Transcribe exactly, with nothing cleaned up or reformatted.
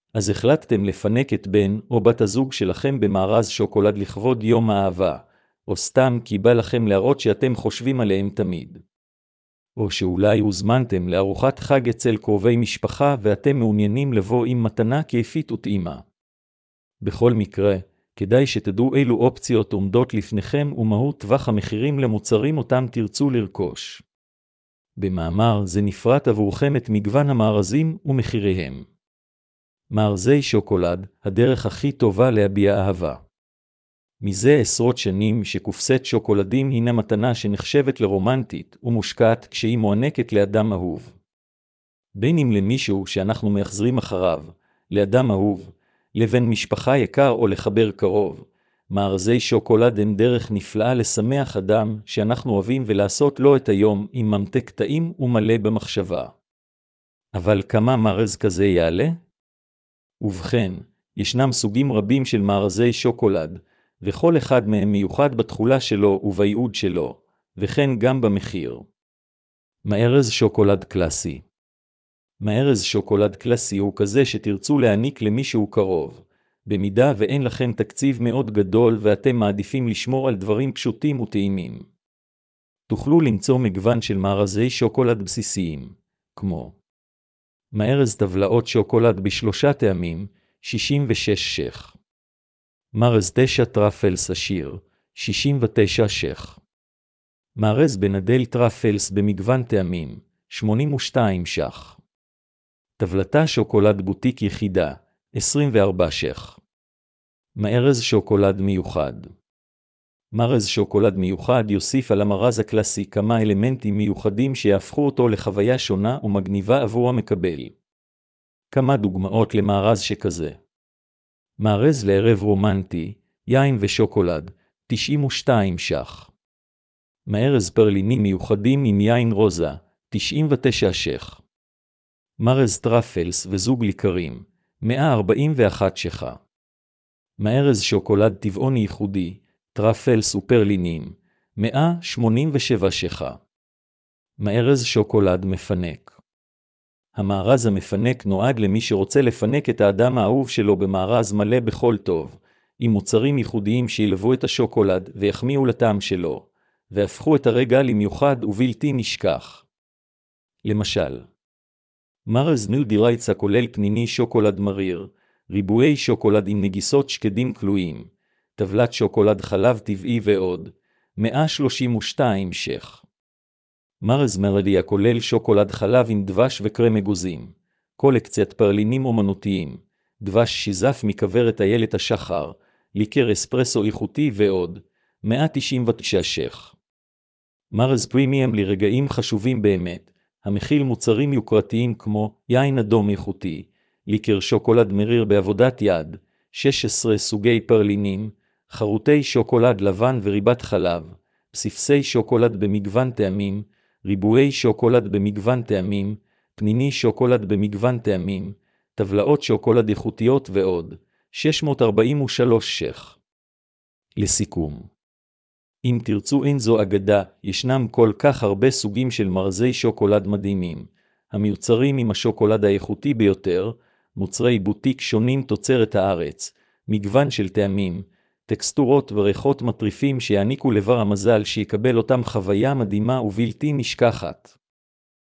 אז החלטתם לפנק את בן או בת הזוג שלכם במארז שוקולד לכבוד יום האהבה, או סתם כי בא לכם להראות שאתם חושבים עליהם תמיד. או שאולי הוזמנתם לארוחת חג אצל קרובי משפחה ואתם מעוניינים לבוא עם מתנה כיפית וטעימה. בכל מקרה, כדאי שתדעו אילו אופציות עומדות לפניכם ומהו טווח המחירים למוצרים אותם תרצו לרכוש. במאמר זה נפרט עבורכם את מגוון המארזים ומחיריהם. מארזי שוקולד, הדרך הכי טובה להביע אהבה. מזה עשרות שנים שקופסת שוקולדים הינה מתנה שנחשבת לרומנטית ומושקעת כשהיא מוענקת לאדם אהוב. בין אם למישהו שאנחנו מאחזרים אחריו, לאדם אהוב, לבין משפחה יקר או לחבר קרוב, מארזי שוקולד הם דרך נפלאה לשמח אדם שאנחנו אוהבים ולעשות לו את היום עם ממתק טעים ומלא במחשבה. אבל כמה מארז כזה יעלה? ובכן, ישנם סוגים רבים של מארזי שוקולד, וכל אחד מהם מיוחד בתכולה שלו ובייעוד שלו, וכן גם במחיר. מארז שוקולד קלאסי. מארז שוקולד קלאסי הוא כזה שתרצו להעניק למישהו קרוב, במידה ואין לכם תקציב מאוד גדול ואתם מעדיפים לשמור על דברים פשוטים וטעימים. תוכלו למצוא מגוון של מארזי שוקולד בסיסיים, כמו מארז טבלאות שוקולד בשלושה טעמים, שישים ושש ש"ח. מארז תשע טראפלס עשיר, שישים ותשע ש"ח. מארז בנדל טראפלס במגוון טעמים, שמונים ושתיים ש"ח. טבלתה שוקולד בוטיק יחידה, עשרים וארבע ש"ח. מארז שוקולד מיוחד. מארז שוקולד מיוחד יוסיף על המארז הקלאסי כמה אלמנטים מיוחדים שיהפכו אותו לחוויה שונה ומגניבה עבור המקבל. כמה דוגמאות למארז שכזה. מארז לערב רומנטי, יין ושוקולד, תשעים ושתיים ש"ח. מארז פרלינים מיוחדים עם יין רוזה, תשעים ותשע ש"ח. מארז טראפלס וזוג ליקרים, מאה ארבעים ואחת ש"ח. מארז שוקולד טבעוני ייחודי, טראפלס ופרלינים, מאה שמונים ושבע ש"ח. מארז שוקולד מפנק. המארז המפנק נועד למי שרוצה לפנק את האדם האהוב שלו במארז מלא בכל טוב, עם מוצרים ייחודיים שילוו את השוקולד ויחמיאו לטעם שלו, והפכו את הרגע למיוחד ובלתי נשכח. למשל, מארז ניו דירייטס הכולל פניני שוקולד מריר, ריבועי שוקולד עם נגיסות שקדים כלואים, טבלת שוקולד חלב טבעי ועוד, מאה שלושים ושתיים ש"ח. מארז מרדי הכולל שוקולד חלב עם דבש וקרם אגוזים, קולקציית פרלינים אומנותיים, דבש שיזף מכוורת איילת השחר, ליקר אספרסו איכותי ועוד, מאה תשעים ותשע ש"ח. מארז פרימיום לרגעים חשובים באמת, המכיל מוצרים יוקרתיים כמו יין אדום איכותי, ליקר שוקולד מריר בעבודת יד, שש עשרה סוגי פרלינים, חרוטי שוקולד לבן וריבת חלב, פסיפסי שוקולד במגוון טעמים, ריבועי שוקולד במגוון טעמים, פניני שוקולד במגוון טעמים, טבלאות שוקולד איכותיות ועוד, שש מאות ארבעים ושלוש ש"ח. לסיכום, אם תרצו אין זו אגדה, ישנם כל כך הרבה סוגים של מארזי שוקולד מדהימים, המיוצרים עם השוקולד האיכותי ביותר, מוצרי בוטיק שונים תוצרת הארץ, מגוון של טעמים, טקסטורות וריחות מטריפים שיעניקו לבר המזל שיקבל אותם חוויה מדהימה ובלתי נשכחת.